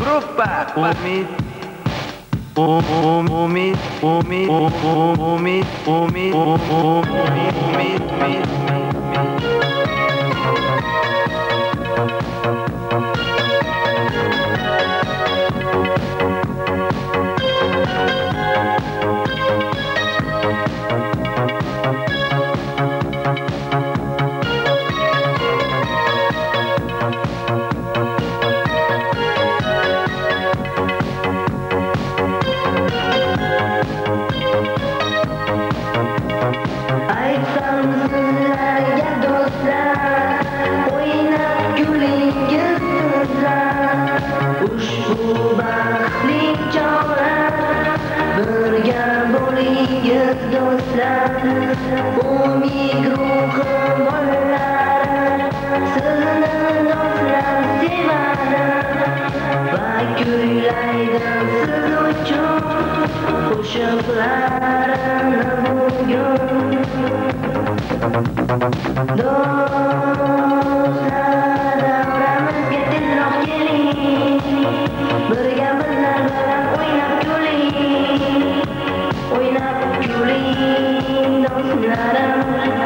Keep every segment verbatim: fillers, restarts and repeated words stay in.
Gruppa Umid Um Umid Umid Umid Umid Umid Umid Ushbu baxtli chog'lar birga bo'lingiz do'stlar. Umid ruhi bolalari sizni do'stlar sevadi va kuylaydi siz uchun qo'shiqlarini bugun. Do'stlar davramizga tezroq keling, birga bizlar bilan o'ynab kuling, o'ynab kuling do'stlarim.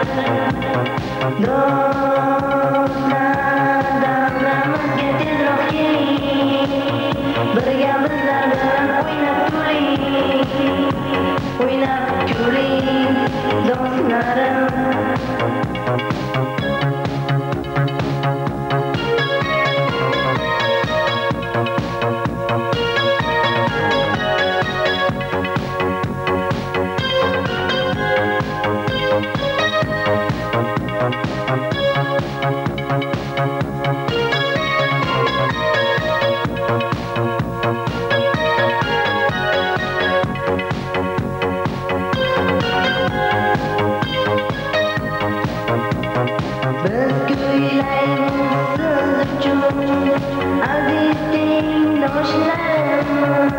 Do'stlar davramizga tezroq keling, birga bizlar bilan o'ynab kuling, o'ynab kuling do'stlarim. Biz kuylaymiz siz uchun aziz tengdoshlarim,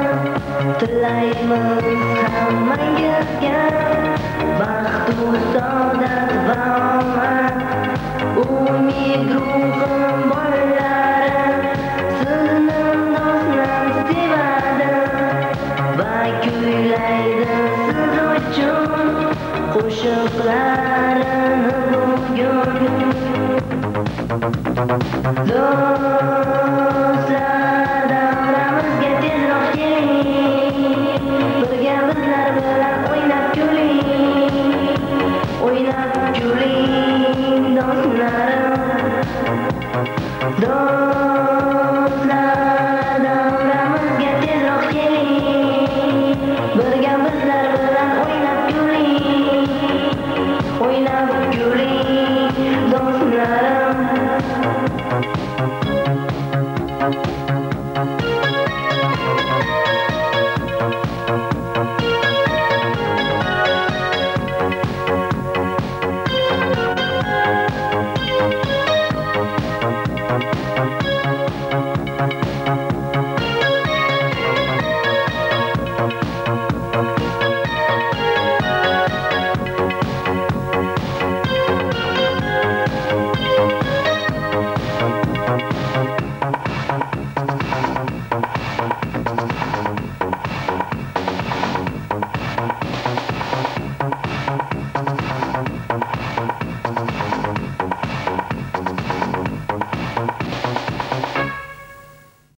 tilaymiz hammangizga baxtu saodat va omad. Umid ruhim bolalari sizni do'stlar sevadi va kuylaydi siz uchun qo'shiqlarini bugun. Do'stlar davramizga tezroq keling, birga bizlar bilan o'ynab kuling, o'ynab kuling do'stlarim. Do'stlar davramizga tezroq keling, birga bizlar bilan o'ynab kuling, o'ynab kuling do'stlarim.